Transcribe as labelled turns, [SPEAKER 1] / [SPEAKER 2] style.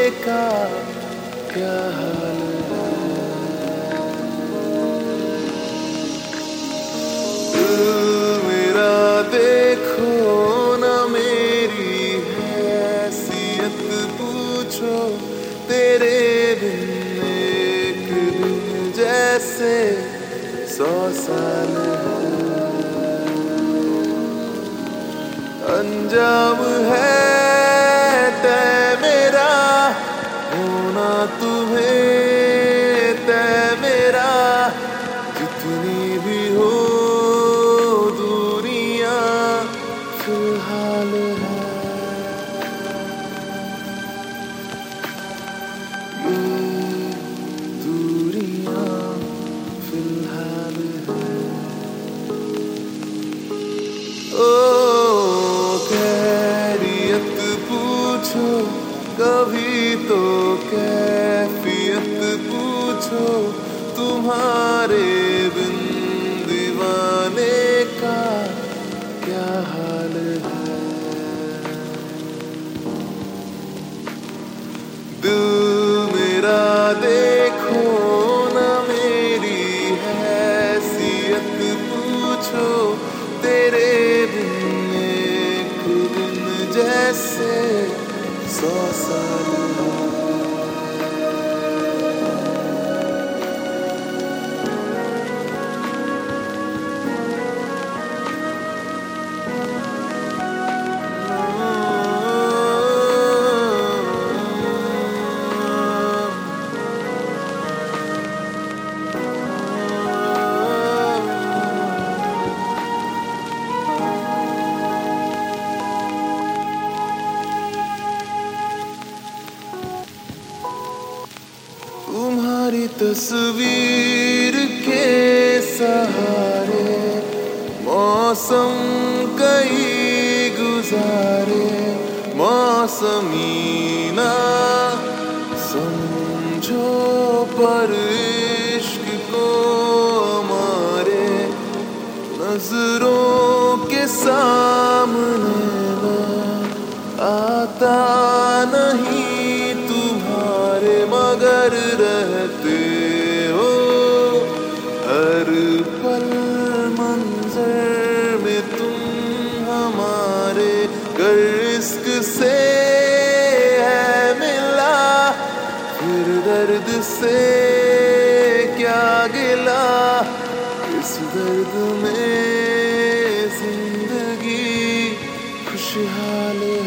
[SPEAKER 1] का क्या हाल है। दिल मेरा देखो ना मेरी हैसियत पूछो, तेरे बिन एक दिन जैसे 100 साल है। अंजाम है तय मेरा होना तुम्हें, तय मेरा जितनी भी हो दूरियां फिलहाल है। ये दूरियां फिलहाल है। ओ खैरियत पूछो कभी तो कैफियत पूछो, तुम्हारे बिन दीवाने का क्या हाल है। दिल मेरा देखो ना मेरी हैसियत पूछो, तेरे बिन एक दिन जैसे 100 साल है। तुम्हारी तस्वीर के सहारे मौसम कई गुजारे, मौसमी ना समझो पर इश्क को हमारे नजरों के सामने मैं आता नहीं तुम्हारे, मगर रहते हो हर पल मंजर में तुम हमारे। गर इश्क से है मिला फिर दर्द से क्या गिला, इस दर्द में जिंदगी खुशहाल